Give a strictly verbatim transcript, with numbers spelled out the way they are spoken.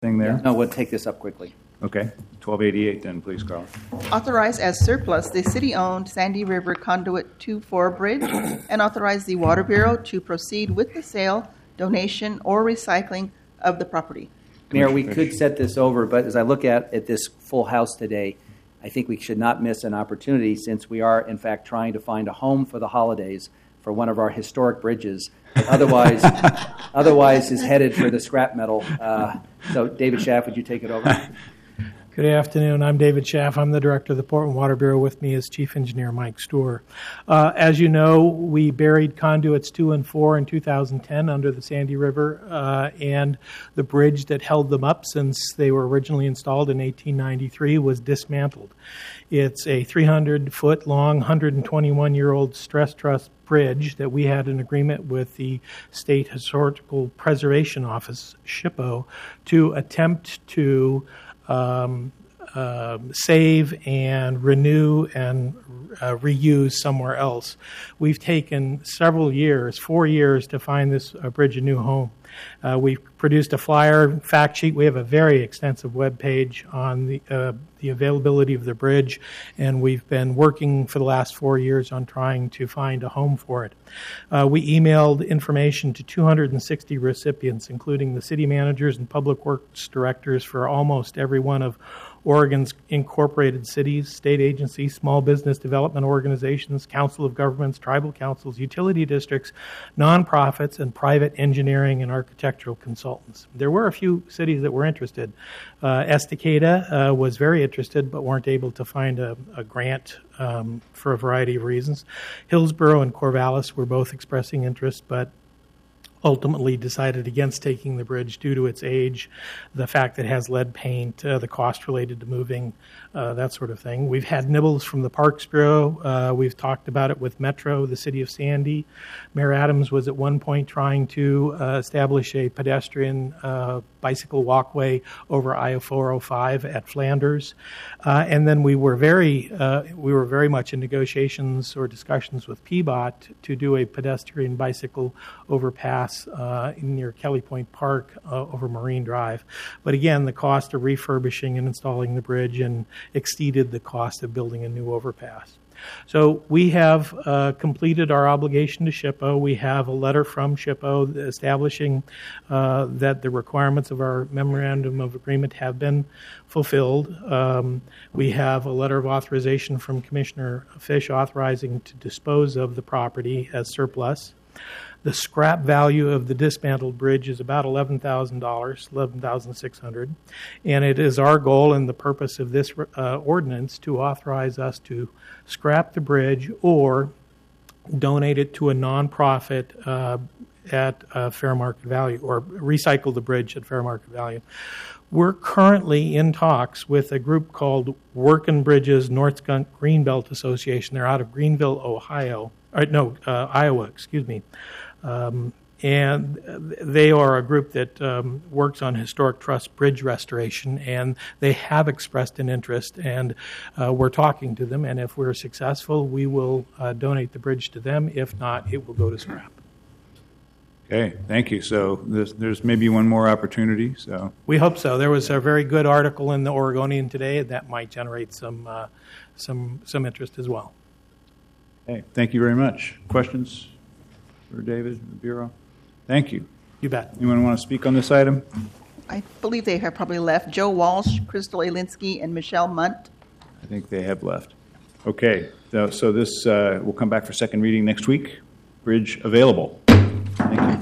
thing there? No, we'll take this up quickly. Okay. twelve eighty-eight then, please, Carla. Authorize as surplus the city-owned Sandy River Conduit two four Bridge and authorize the Water Bureau to proceed with the sale, donation, or recycling of the property. Mayor, we could set this over, but as I look at, at this full house today, I think we should not miss an opportunity since we are, in fact, trying to find a home for the holidays for one of our historic bridges that otherwise, otherwise is headed for the scrap metal. Uh, so, David Schaff, would you take it over? Good afternoon. I'm David Schaff. I'm the director of the Portland Water Bureau. With me is Chief Engineer Mike Storer. Uh, as you know, we buried conduits two and four in two thousand ten under the Sandy River, uh, and the bridge that held them up since they were originally installed in eighteen ninety-three was dismantled. It's a three hundred foot long, one hundred twenty-one year old stress truss bridge that we had an agreement with the State Historical Preservation Office, SHPO, to attempt to Um, uh, save and renew and uh, reuse somewhere else. We've taken several years, four years, to find this uh, bridge a new home. Uh, we've produced a flyer fact sheet. We have a very extensive web page on the uh, the availability of the bridge, and we've been working for the last four years on trying to find a home for it. Uh, we emailed information to two hundred sixty recipients, including the city managers and public works directors for almost every one of Oregon's incorporated cities, state agencies, small business development organizations, council of governments, tribal councils, utility districts, nonprofits, and private engineering and architectural consultants. There were a few cities that were interested. Uh, Estacada uh, was very interested but weren't able to find a, a grant um, for a variety of reasons. Hillsborough and Corvallis were both expressing interest, but ultimately decided against taking the bridge due to its age, the fact that it has lead paint, uh, the cost related to moving, uh, that sort of thing. We've had nibbles from the Parks Bureau. Uh, we've talked about it with Metro, the city of Sandy. Mayor Adams was at one point trying to uh, establish a pedestrian uh, bicycle walkway over I four oh five at Flanders. Uh, and then we were very uh, we were very much in negotiations or discussions with P B O T to do a pedestrian bicycle overpass Uh, near Kelly Point Park uh, over Marine Drive. But again, the cost of refurbishing and installing the bridge and exceeded the cost of building a new overpass. So we have uh, completed our obligation to SHPO. We have a letter from SHPO establishing uh, that the requirements of our memorandum of agreement have been fulfilled. Um, we have a letter of authorization from Commissioner Fish authorizing to dispose of the property as surplus. The scrap value of the dismantled bridge is about eleven thousand dollars, eleven thousand six hundred dollars, and it is our goal and the purpose of this uh, ordinance to authorize us to scrap the bridge or donate it to a nonprofit uh, at uh, fair market value, or recycle the bridge at fair market value. We're currently in talks with a group called Workin' Bridges North Skunk Greenbelt Association. They're out of Greenville, Ohio. Or, no, uh, Iowa, excuse me. Um, and they are a group that um, works on historic truss bridge restoration, and they have expressed an interest, and uh, we're talking to them, and if we're successful, we will uh, donate the bridge to them. If not, it will go to scrap. Okay, thank you. So there's, there's maybe one more opportunity. So we hope so. There was a very good article in the Oregonian today that might generate some uh, some some interest as well. Okay, thank you very much. Questions for David, the Bureau? Thank you. You bet. Anyone want to speak on this item? I believe they have probably left. Joe Walsh, Crystal Alinsky, and Michelle Munt. I think they have left. Okay, so, so this uh, will come back for second reading next week. Bridge available. Thank you.